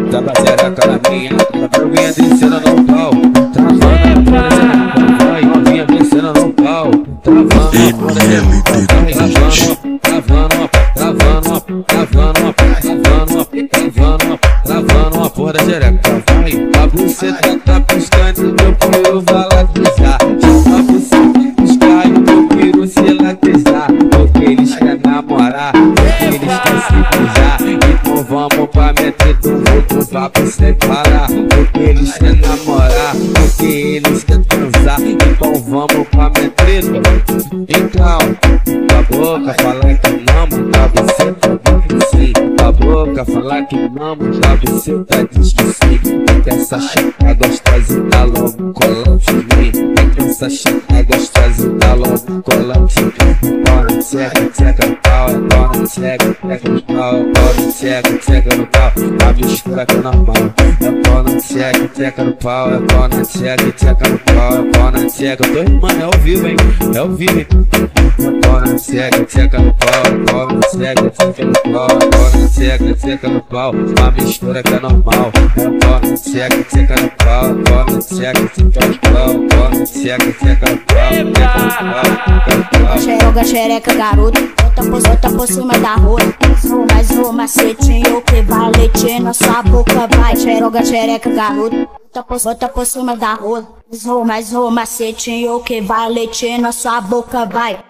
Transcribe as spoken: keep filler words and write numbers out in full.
Tava xereca na minha, eu vinha descendo no pau. Travando a xereca, vai, novinha descendo no pau. Travando a xereca, vai, travando, travando, travando, travando, travando, travando, travando a porra da xereca, vai. A buceta tá piscando, meu piro vai latizar. A buceta piscar e o meu piro se latizar. Porque eles querem namorar, porque eles querem se beijar. Então vamos pra meter do outro vapo sem parar. Porque eles querem namorar, porque eles querem transar. Então vamos pra meter. Então, com a boca falar que não, pra você tá que sim. Com a boca falar que não, pra você tá diz que sim. É que essa chata gostosa dá logo cola de mim. É que essa chata gostosa dá logo cola de mim. Pau na tcheca, tcheca no pau, é pau na tcheca, tcheca no pau, é pau na tcheca, tcheca no pau. A mistura que é normal. É pau na tcheca, tcheca no pau, é pau na tcheca, tcheca no pau, é pau na tcheca. Eu tô rimando, é ao vivo, hein? É ao vivo, hein? É pau na tcheca, tcheca no pau, é pau na tcheca, tcheca no pau, é pau na tcheca, tcheca no pau. A mistura que é normal. É pau na tcheca, tcheca no pau, é pau na tcheca, tcheca no pau, é pau na tcheca, tcheca no pau, tcheca no pau, tcheca no pau. Xeroga, xereca, garoto, bota por, bota por cima da rola. Mais um macetinho que vai leite na sua boca, vai. Xeroga, xereca, garoto, bota por, bota por cima da rola. Mais um macetinho que vai leite na sua boca, vai.